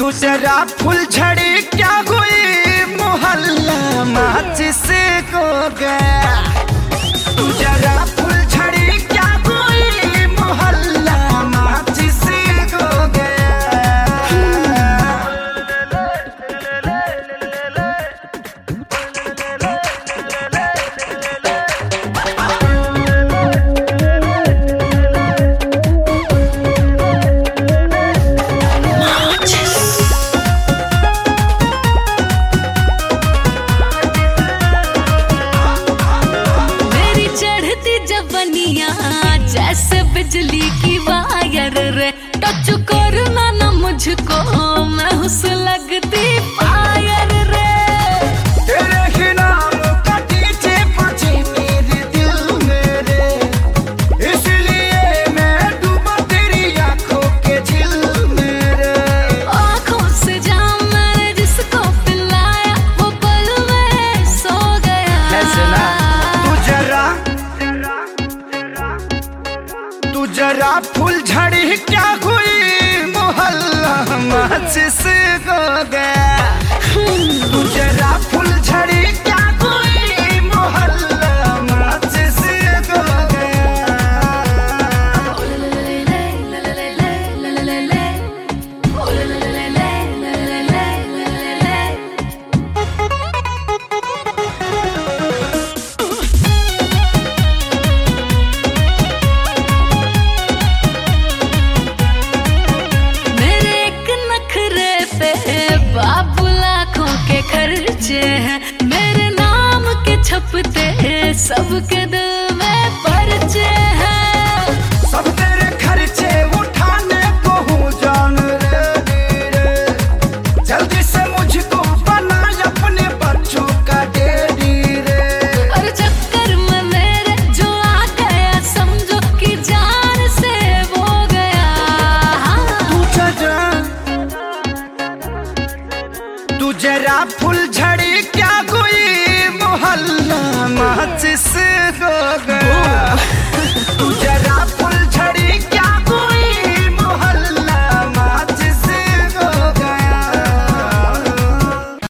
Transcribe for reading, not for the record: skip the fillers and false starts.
तू जरा फुलझड़ी क्या हुई मोहल्ला माचिस को गया। तू जरा फुलझड़ी क्या हुई मोहल्ला माचिस को गया। जैसे बिजली की वायर रे टच करना ना मुझको मैं हुस लगती फायर रे। तेरे ही नाम का डीजे बजे मेरे दिल में रे, इसलिए मैं डूबा तेरी आंखों के झिल में रे। आंखों से जाम मैंने जिसको पिलाया वो पल में सो गया। तू जरा फुलझड़ी क्या हुई मोहल्ला माचिस को गया। तू जरा फुलझड़ी क्या हुई मोहल्ला माचिस को गया। बाबू लाखों के खर्चे हैं मेरे नाम के छपते हैं सबके दिल में पर्चे हैं। सब तेरे खर्चे उठाने को हूँ जान रे, जल्दी से मुझको बना अपने बच्चों का डैडी रे। और चक्कर में मेरे जो आ गया समझो कि जान से वो गया। तू जरा फुलझड़ी क्या हुई मोहल्ला माचिस